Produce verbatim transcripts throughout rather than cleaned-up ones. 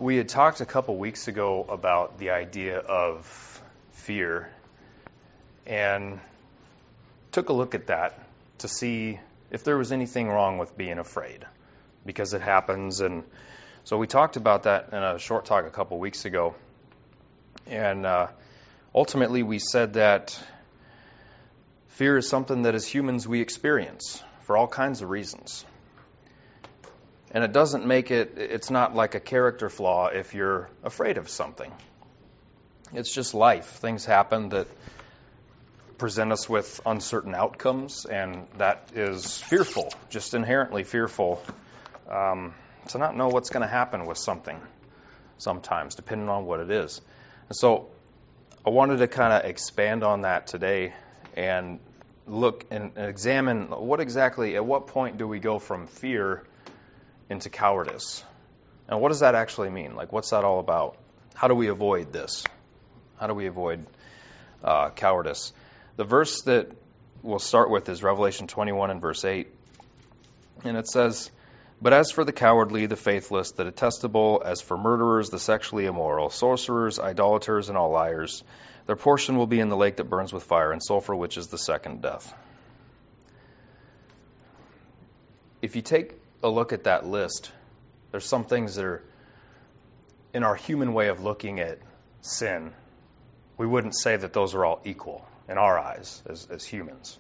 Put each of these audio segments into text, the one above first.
We had talked a couple weeks ago about the idea of fear and took a look at that to see if there was anything wrong with being afraid, because it happens. And so we talked about that in a short talk a couple weeks ago. And uh, ultimately we said that fear is something that as humans we experience for all kinds of reasons. And it doesn't make it, it's not like a character flaw if you're afraid of something. It's just life. Things happen that present us with uncertain outcomes, and that is fearful, just inherently fearful, um, to not know what's going to happen with something sometimes, depending on what it is. And so I wanted to kind of expand on that today and look and examine what exactly, at what point do we go from fear into cowardice? And what does that actually mean? Like, what's that all about? How do we avoid this? How do we avoid uh, cowardice? The verse that we'll start with is Revelation twenty-one and verse eight. And it says, "But as for the cowardly, the faithless, the detestable, as for murderers, the sexually immoral, sorcerers, idolaters, and all liars, their portion will be in the lake that burns with fire and sulfur, which is the second death." If you take a look at that list, there's some things that are, in our human way of looking at sin, we wouldn't say that those are all equal in our eyes as, as humans.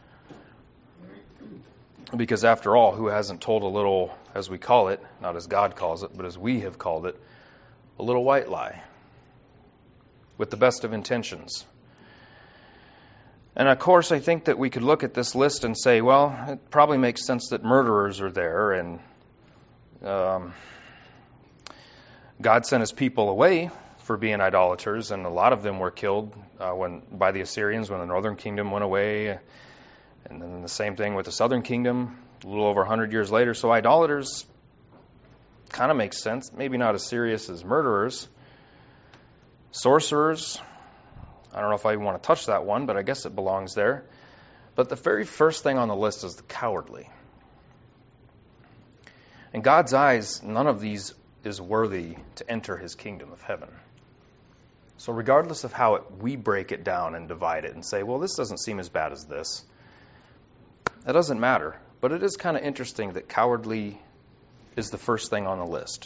Because after all, who hasn't told a little, as we call it, not as God calls it, but as we have called it, a little white lie with the best of intentions? And of course, I think that we could look at this list and say, well, it probably makes sense that murderers are there, and um, God sent his people away for being idolaters, and a lot of them were killed uh, when by the Assyrians when the northern kingdom went away, and then the same thing with the southern kingdom a little over one hundred years later. So idolaters kind of makes sense, maybe not as serious as murderers. Sorcerers, I don't know if I even want to touch that one, but I guess it belongs there. But the very first thing on the list is the cowardly. In God's eyes, none of these is worthy to enter his kingdom of heaven. So regardless of how it, we break it down and divide it and say, well, this doesn't seem as bad as this, that doesn't matter. But it is kind of interesting that cowardly is the first thing on the list.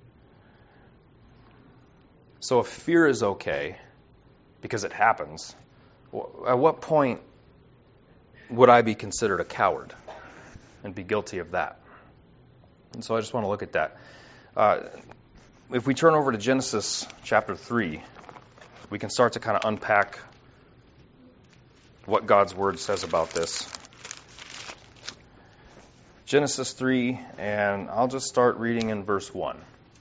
So if fear is okay, because it happens, at what point would I be considered a coward and be guilty of that? And so I just want to look at that. Uh, if we turn over to Genesis chapter three, we can start to kind of unpack what God's word says about this. Genesis three, and I'll just start reading in verse one.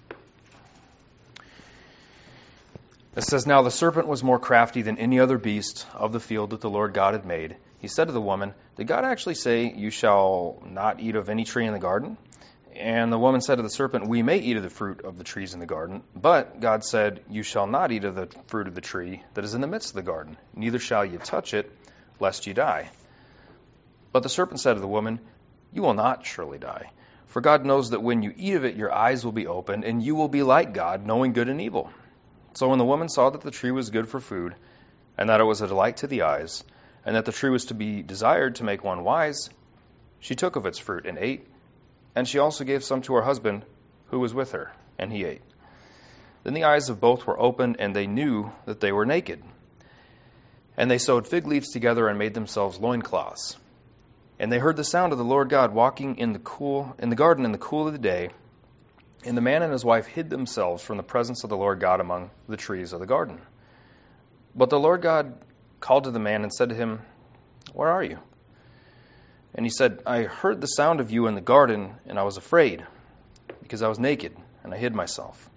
It says, "Now the serpent was more crafty than any other beast of the field that the Lord God had made. He said to the woman, 'Did God actually say, you shall not eat of any tree in the garden?' And the woman said to the serpent, 'We may eat of the fruit of the trees in the garden, but God said, you shall not eat of the fruit of the tree that is in the midst of the garden, neither shall you touch it, lest you die.' But the serpent said to the woman, 'You will not surely die, for God knows that when you eat of it, your eyes will be opened, and you will be like God, knowing good and evil.' So when the woman saw that the tree was good for food, and that it was a delight to the eyes, and that the tree was to be desired to make one wise, she took of its fruit and ate, and she also gave some to her husband who was with her, and he ate. Then the eyes of both were opened, and they knew that they were naked. And they sewed fig leaves together and made themselves loincloths. And they heard the sound of the Lord God walking in the cool in the garden in the cool of the day. And the man and his wife hid themselves from the presence of the Lord God among the trees of the garden. But the Lord God called to the man and said to him, 'Where are you?' And he said, 'I heard the sound of you in the garden, and I was afraid, because I was naked, and I hid myself.'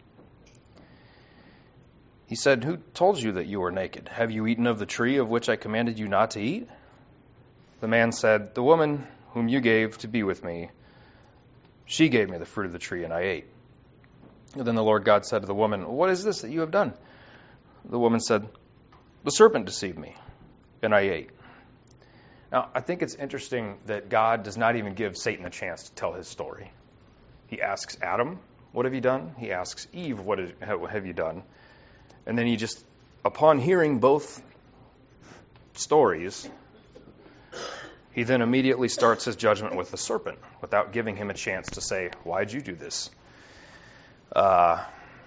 He said, 'Who told you that you were naked? Have you eaten of the tree of which I commanded you not to eat?' The man said, 'The woman whom you gave to be with me, she gave me the fruit of the tree, and I ate.' And then the Lord God said to the woman, 'What is this that you have done?' The woman said, 'The serpent deceived me, and I ate.'" Now, I think it's interesting that God does not even give Satan a chance to tell his story. He asks Adam, what have you done? He asks Eve, what have you done? And then he just, upon hearing both stories, he then immediately starts his judgment with the serpent without giving him a chance to say, why'd you do this? Uh,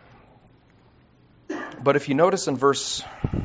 but if you notice in verse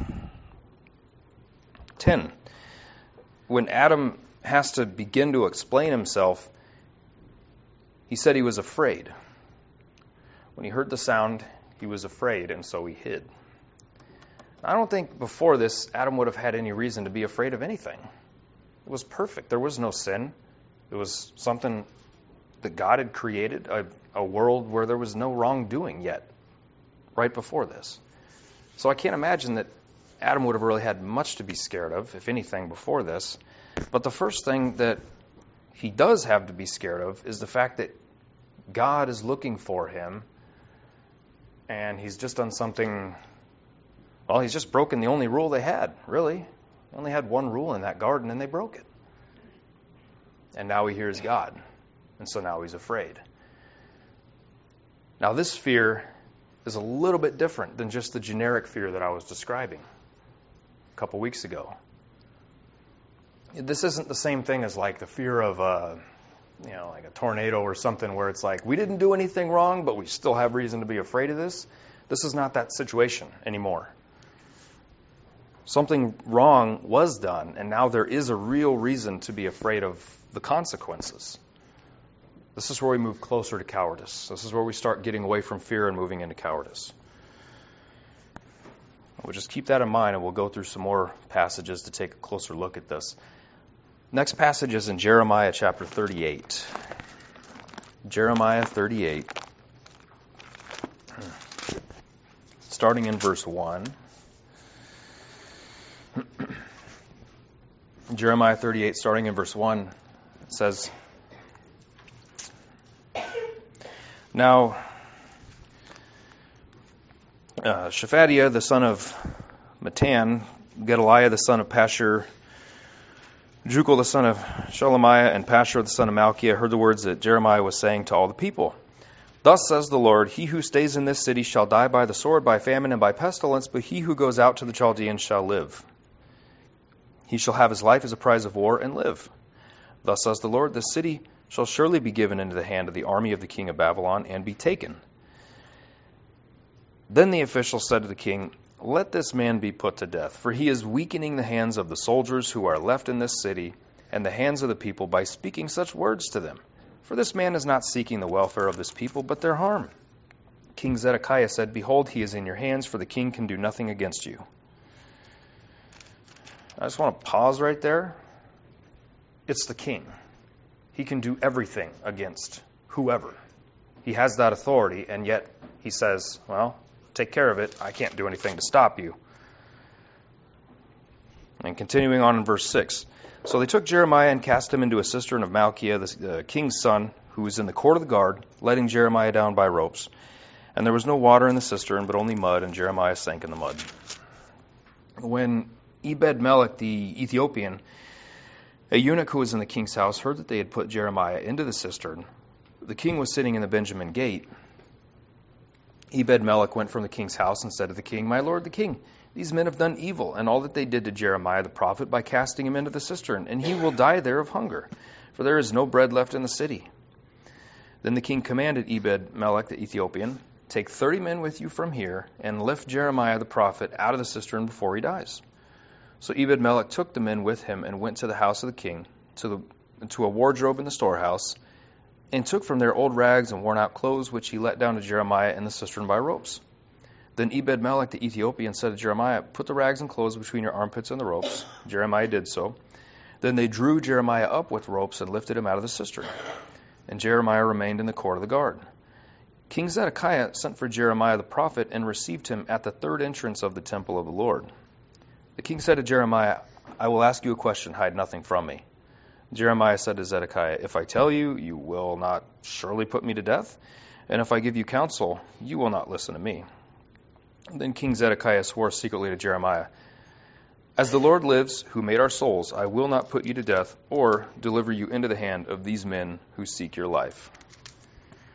ten, when Adam has to begin to explain himself, he said he was afraid. When he heard the sound, he was afraid, and so he hid. I don't think before this Adam would have had any reason to be afraid of anything. It was perfect. There was no sin. It was something that God had created, a, a world where there was no wrongdoing yet, right before this. So I can't imagine that Adam would have really had much to be scared of, if anything, before this. But the first thing that he does have to be scared of is the fact that God is looking for him, and he's just done something, well, he's just broken the only rule they had, really. They only had one rule in that garden, and they broke it. And now he hears God, and so now he's afraid. Now this fear is a little bit different than just the generic fear that I was describing a couple weeks ago. This isn't the same thing as like the fear of a, you know, like a tornado or something where it's like, we didn't do anything wrong, but we still have reason to be afraid of this. This is not that situation anymore. Something wrong was done, and now there is a real reason to be afraid of the consequences. This is where we move closer to cowardice. This is where we start getting away from fear and moving into cowardice. We'll just keep that in mind, and we'll go through some more passages to take a closer look at this. Next passage is in Jeremiah chapter thirty-eight. Jeremiah thirty-eight, starting in verse one. Jeremiah thirty-eight, starting in verse one, says, Now, uh, Shephatiah, the son of Matan, Gedaliah, the son of Pashur, Jukal, the son of Shelemiah, and Pashur, the son of Malchiah, heard the words that Jeremiah was saying to all the people. Thus says the Lord, he who stays in this city shall die by the sword, by famine, and by pestilence, but he who goes out to the Chaldeans shall live. He shall have his life as a prize of war and live. Thus says the Lord, the city shall surely be given into the hand of the army of the king of Babylon and be taken. Then the official said to the king, Let this man be put to death, for he is weakening the hands of the soldiers who are left in this city and the hands of the people by speaking such words to them. For this man is not seeking the welfare of this people, but their harm. King Zedekiah said, Behold, he is in your hands, for the king can do nothing against you. I just want to pause right there. It's the king. He can do everything against whoever. He has that authority, and yet he says, well, take care of it. I can't do anything to stop you. And continuing on in verse six. So they took Jeremiah and cast him into a cistern of Malchiah, the uh, king's son, who was in the court of the guard, letting Jeremiah down by ropes. And there was no water in the cistern, but only mud, and Jeremiah sank in the mud. When Ebed-Melech the Ethiopian, a eunuch who was in the king's house, heard that they had put Jeremiah into the cistern, the king was sitting in the Benjamin gate. Ebed-Melech went from the king's house and said to the king, My lord the king, these men have done evil, and all that they did to Jeremiah the prophet by casting him into the cistern, and he will die there of hunger, for there is no bread left in the city. Then the king commanded Ebed-Melech the Ethiopian, Take thirty men with you from here, and lift Jeremiah the prophet out of the cistern before he dies. So Ebed-Melech took the men with him and went to the house of the king, to the to a wardrobe in the storehouse, and took from there old rags and worn-out clothes, which he let down to Jeremiah in the cistern by ropes. Then Ebed-Melech the Ethiopian said to Jeremiah, Put the rags and clothes between your armpits and the ropes. Jeremiah did so. Then they drew Jeremiah up with ropes and lifted him out of the cistern. And Jeremiah remained in the court of the guard. King Zedekiah sent for Jeremiah the prophet and received him at the third entrance of the temple of the Lord. The king said to Jeremiah, I will ask you a question, hide nothing from me. Jeremiah said to Zedekiah, If I tell you, you will not surely put me to death, and if I give you counsel, you will not listen to me. Then King Zedekiah swore secretly to Jeremiah, As the Lord lives, who made our souls, I will not put you to death or deliver you into the hand of these men who seek your life.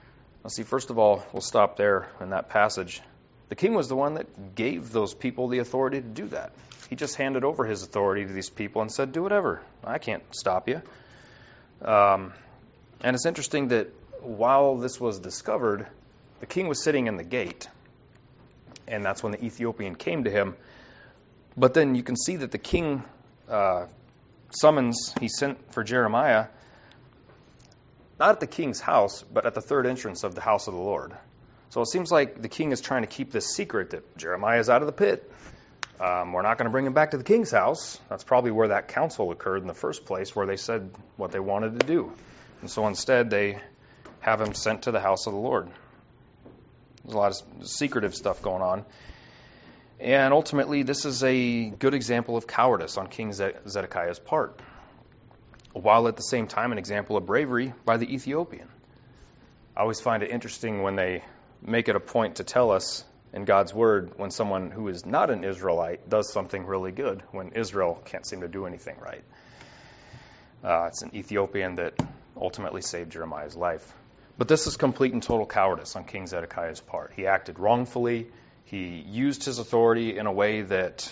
Now, see, first of all, we'll stop there in that passage. The king was the one that gave those people the authority to do that. He just handed over his authority to these people and said, do whatever. I can't stop you. Um, and it's interesting that while this was discovered, the king was sitting in the gate. And that's when the Ethiopian came to him. But then you can see that the king uh, summons, he sent for Jeremiah, not at the king's house, but at the third entrance of the house of the Lord. So it seems like the king is trying to keep this secret that Jeremiah is out of the pit. Um, we're not going to bring him back to the king's house. That's probably where that council occurred in the first place, where they said what they wanted to do. And so instead, they have him sent to the house of the Lord. There's a lot of secretive stuff going on. And ultimately, this is a good example of cowardice on King Zedekiah's part, while at the same time an example of bravery by the Ethiopian. I always find it interesting when they make it a point to tell us in God's Word when someone who is not an Israelite does something really good, when Israel can't seem to do anything right. Uh, it's an Ethiopian that ultimately saved Jeremiah's life. But this is complete and total cowardice on King Zedekiah's part. He acted wrongfully. He used his authority in a way that,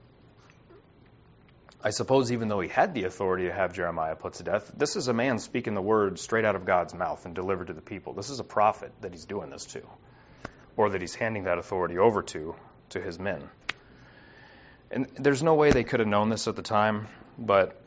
I suppose, even though he had the authority to have Jeremiah put to death, this is a man speaking the word straight out of God's mouth and delivered to the people. This is a prophet that he's doing this to, or that he's handing that authority over to, to his men. And there's no way they could have known this at the time, but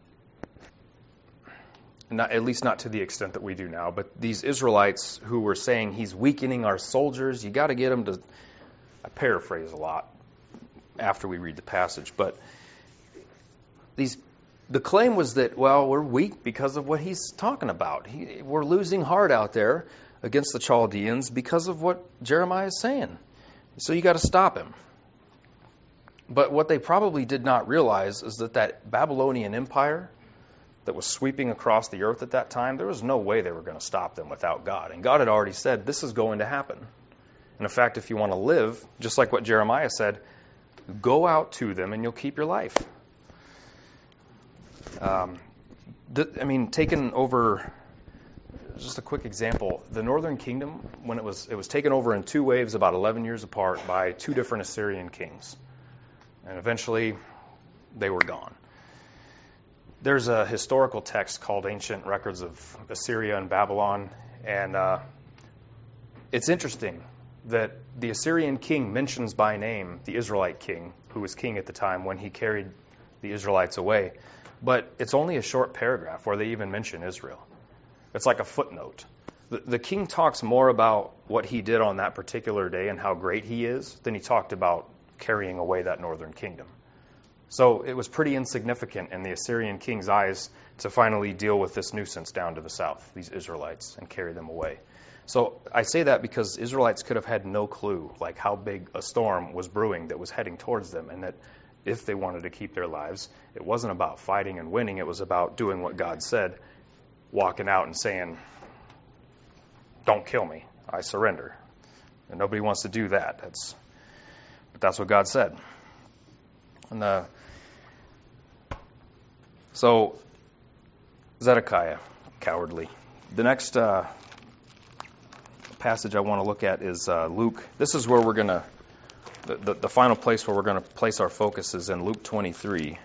not, at least not to the extent that we do now. But these Israelites who were saying he's weakening our soldiers, you got to get them to, I paraphrase a lot after we read the passage, but these the claim was that, well, we're weak because of what he's talking about. He, we're losing heart out there against the Chaldeans because of what Jeremiah is saying. So you got to stop him. But what they probably did not realize is that that Babylonian empire that was sweeping across the earth at that time, there was no way they were going to stop them without God. And God had already said, this is going to happen. And in fact, if you want to live, just like what Jeremiah said, go out to them and you'll keep your life. Um, th- I mean, taken over, just a quick example, the northern kingdom, when it was it was taken over in two waves about eleven years apart by two different Assyrian kings. And eventually, they were gone. There's a historical text called Ancient Records of Assyria and Babylon, and uh, it's interesting that the Assyrian king mentions by name the Israelite king, who was king at the time when he carried the Israelites away. But it's only a short paragraph where they even mention Israel. It's like a footnote. The, the king talks more about what he did on that particular day and how great he is than he talked about carrying away that northern kingdom. So it was pretty insignificant in the Assyrian king's eyes to finally deal with this nuisance down to the south, these Israelites, and carry them away. So I say that because Israelites could have had no clue like how big a storm was brewing that was heading towards them, and that if they wanted to keep their lives, it wasn't about fighting and winning. It was about doing what God said, walking out and saying, don't kill me, I surrender. And nobody wants to do that. That's, but that's what God said. And the, so, Zedekiah, cowardly. The next uh, passage I want to look at is uh, Luke. This is where we're going to The, the, the final place where we're going to place our focus is in Luke twenty-three,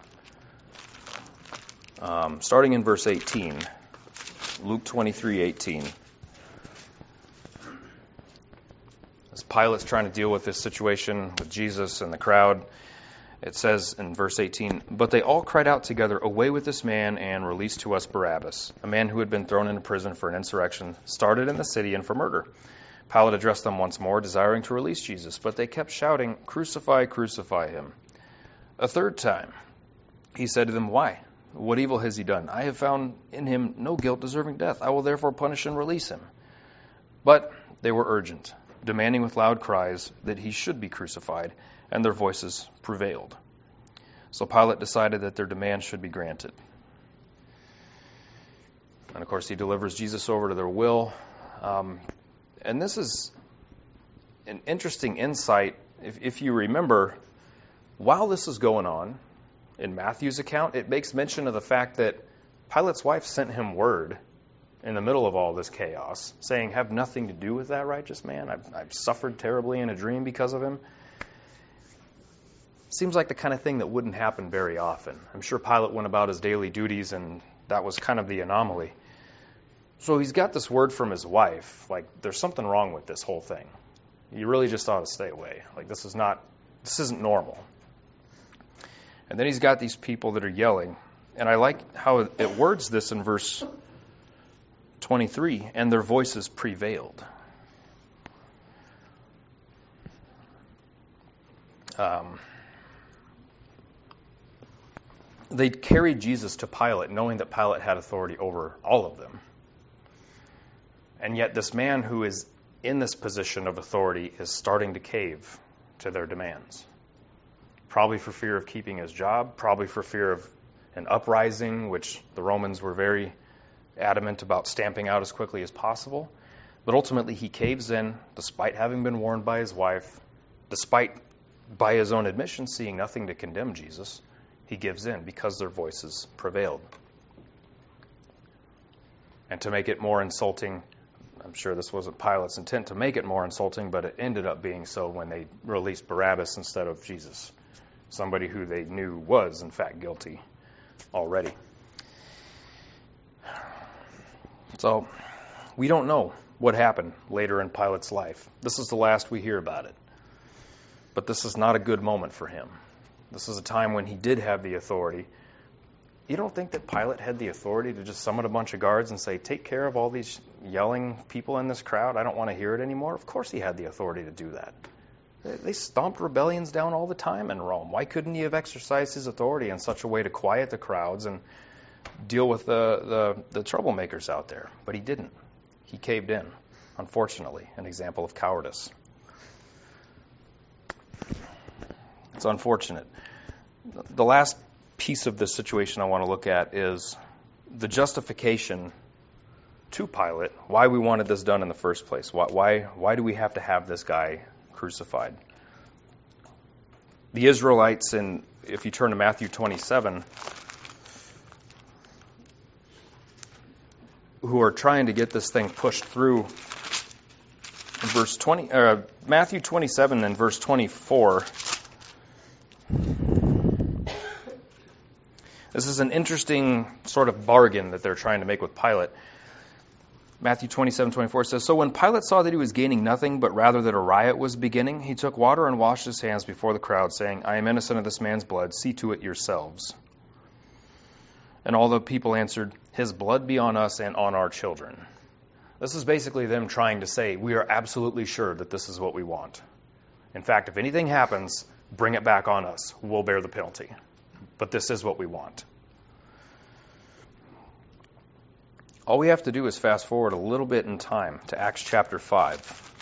um, starting in verse eighteen. Luke twenty-three eighteen. As Pilate's trying to deal with this situation with Jesus and the crowd, it says in verse eighteen, "But they all cried out together, 'Away with this man, and release to us Barabbas, a man who had been thrown into prison for an insurrection started in the city and for murder.' Pilate addressed them once more, desiring to release Jesus, but they kept shouting, 'Crucify, crucify him.' A third time he said to them, 'Why? What evil has he done? I have found in him no guilt deserving death. I will therefore punish and release him.' But they were urgent, demanding with loud cries that he should be crucified, and their voices prevailed. So Pilate decided that their demand should be granted. And of course, he delivers Jesus over to their will. Um, And this is an interesting insight. If, if you remember, while this is going on, in Matthew's account, it makes mention of the fact that Pilate's wife sent him word in the middle of all this chaos, saying, have nothing to do with that righteous man. I've, I've suffered terribly in a dream because of him. Seems like the kind of thing that wouldn't happen very often. I'm sure Pilate went about his daily duties, and that was kind of the anomaly. So he's got this word from his wife, like, there's something wrong with this whole thing. You really just ought to stay away. Like, this is not, this isn't normal. And then he's got these people that are yelling. And I like how it words this in verse twenty-three, and their voices prevailed. Um, they carried Jesus to Pilate, knowing that Pilate had authority over all of them. And yet this man who is in this position of authority is starting to cave to their demands. Probably for fear of keeping his job, probably for fear of an uprising, which the Romans were very adamant about stamping out as quickly as possible. But ultimately he caves in, despite having been warned by his wife, despite, by his own admission, seeing nothing to condemn Jesus. He gives in because their voices prevailed. And to make it more insulting, I'm sure this wasn't Pilate's intent to make it more insulting, but it ended up being so when they released Barabbas instead of Jesus, somebody who they knew was, in fact, guilty already. So, we don't know what happened later in Pilate's life. This is the last we hear about it. But this is not a good moment for him. This is a time when he did have the authority. You don't think that Pilate had the authority to just summon a bunch of guards and say, take care of all these yelling people in this crowd? I don't want to hear it anymore. Of course he had the authority to do that. They stomped rebellions down all the time in Rome. Why couldn't he have exercised his authority in such a way to quiet the crowds and deal with the, the, the troublemakers out there? But he didn't. He caved in, unfortunately, an example of cowardice. It's unfortunate. The last piece of this situation I want to look at is the justification to Pilate, why we wanted this done in the first place. Why, why, why do we have to have this guy crucified? The Israelites, in, if you turn to Matthew twenty-seven, who are trying to get this thing pushed through, in verse twenty, uh, Matthew twenty-seven and verse twenty-four. This is an interesting sort of bargain that they're trying to make with Pilate. Matthew twenty-seven twenty-four says, so when Pilate saw that he was gaining nothing, but rather that a riot was beginning, he took water and washed his hands before the crowd, saying, I am innocent of this man's blood. See to it yourselves. And all the people answered, his blood be on us and on our children. This is basically them trying to say, we are absolutely sure that this is what we want. In fact, if anything happens, bring it back on us. We'll bear the penalty. But this is what we want. All we have to do is fast forward a little bit in time to Acts chapter five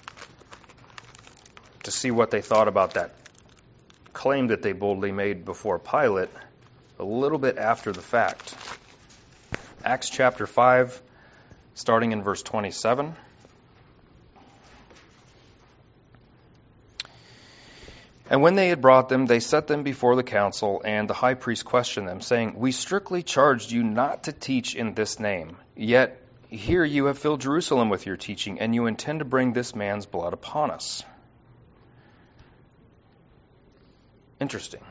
to see what they thought about that claim that they boldly made before Pilate a little bit after the fact. Acts chapter five, starting in verse twenty-seven. And when they had brought them, they set them before the council, and the high priest questioned them, saying, we strictly charged you not to teach in this name. Yet here you have filled Jerusalem with your teaching, and you intend to bring this man's blood upon us. Interesting.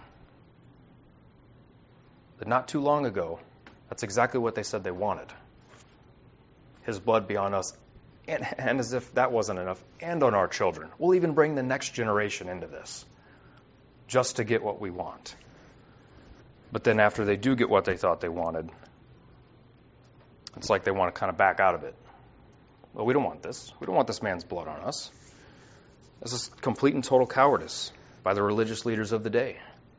But not too long ago, that's exactly what they said they wanted. His blood be on us, and, and as if that wasn't enough, and on our children. We'll even bring the next generation into this, just to get what we want. But then after they do get what they thought they wanted, it's like they want to kind of back out of it. Well, we don't want this. We don't want this man's blood on us. This is complete and total cowardice by the religious leaders of the day.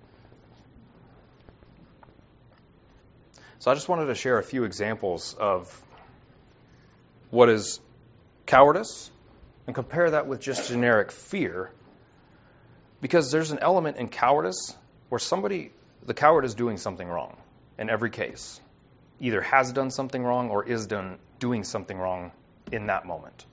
So I just wanted to share a few examples of what is cowardice and compare that with just generic fear. Because there's an element in cowardice where somebody, the coward is doing something wrong in every case. Either has done something wrong or is done doing something wrong in that moment.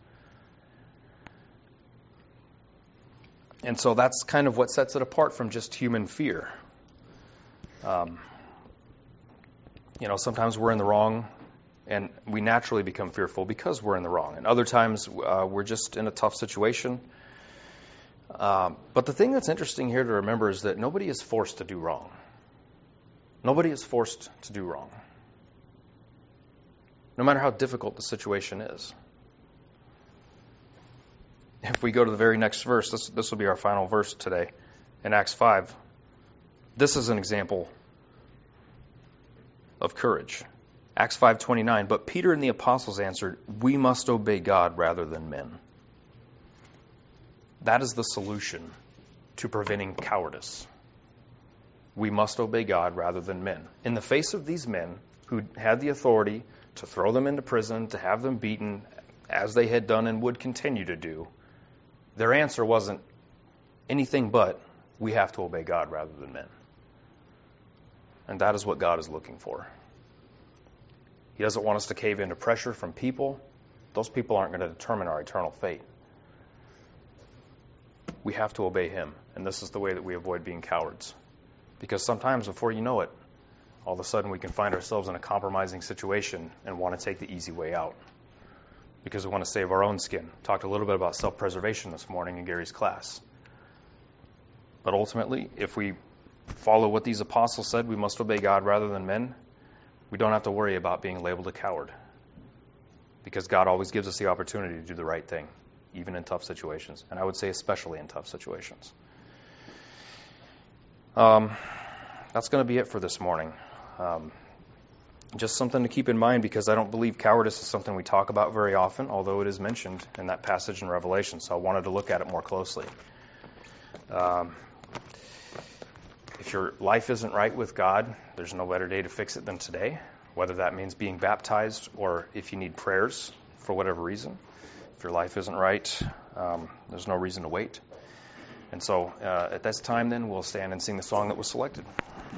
And so that's kind of what sets it apart from just human fear. Um, you know, sometimes we're in the wrong, and we naturally become fearful because we're in the wrong. And other times uh, we're just in a tough situation. Um, but the thing that's interesting here to remember is that nobody is forced to do wrong. Nobody is forced to do wrong, no matter how difficult the situation is. If we go to the very next verse, this, this will be our final verse today, in Acts five. This is an example of courage. Acts five twenty-nine, but Peter and the apostles answered, we must obey God rather than men. That is the solution to preventing cowardice. We must obey God rather than men. In the face of these men who had the authority to throw them into prison, to have them beaten, as they had done and would continue to do, their answer wasn't anything but, we have to obey God rather than men. And that is what God is looking for. He doesn't want us to cave into pressure from people. Those people aren't going to determine our eternal fate. We have to obey Him, and this is the way that we avoid being cowards. Because sometimes before you know it, all of a sudden we can find ourselves in a compromising situation and want to take the easy way out. Because we want to save our own skin. Talked a little bit about self-preservation this morning in Gary's class. But ultimately, if we follow what these apostles said, we must obey God rather than men, we don't have to worry about being labeled a coward. Because God always gives us the opportunity to do the right thing, even in tough situations. And I would say especially in tough situations. Um, that's going to be it for this morning. Um, just something to keep in mind, because I don't believe cowardice is something we talk about very often, although it is mentioned in that passage in Revelation. So I wanted to look at it more closely. Um, if your life isn't right with God, there's no better day to fix it than today, whether that means being baptized or if you need prayers for whatever reason. If your life isn't right, um, there's no reason to wait. And so uh, at this time, then, we'll stand and sing the song that was selected.